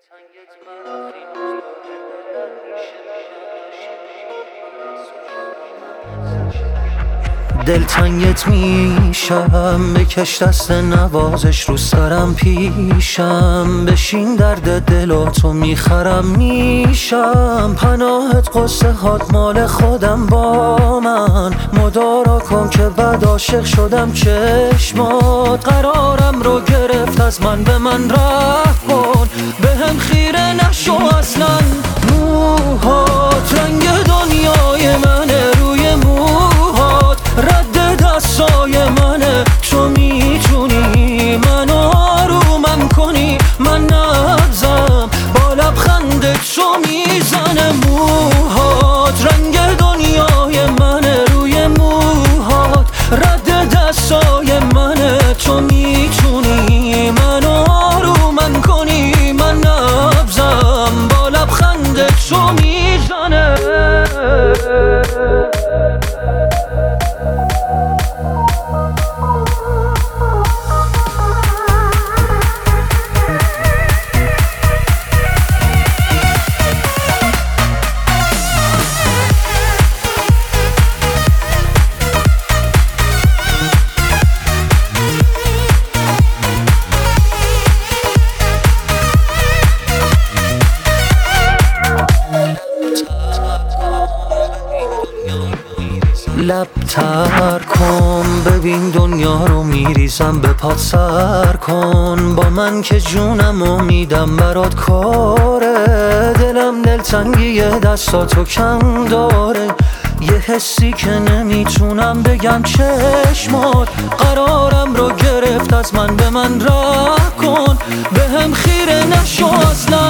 دلتنگت میشم، بکش دست نوازش رو سرم پیشم، بشین درد دلاتو میخرم میشم، پناهت قصه هات مال خودم با من، مدارا کن که بعد عاشق شدم چشمات، قرارم رو گرفت از من به من رحم کن، بهم خیره نشو اصلا، موهات رنگ دنیای منه، روی موهات رد دستای منه، تو میتونی منو آرومم کنی، من نبزم با لبخندت تو میزنه، موهات رنگ دنیای منه، روی موهات رد دستای منه، تو میتونی منو آرومم کنی، من نبزم با لبخندت تو میزنه. لب تر کن ببین دنیا رو میریزم به پات، سر کن با من که جونمو میدم برات کاره، دلم دلتنگی دستاتو کم داره، یه حسی که نمیتونم بگم چشمات، قرارم رو گرفت از من به من رحم کن، بهم خیره نشو اصلا،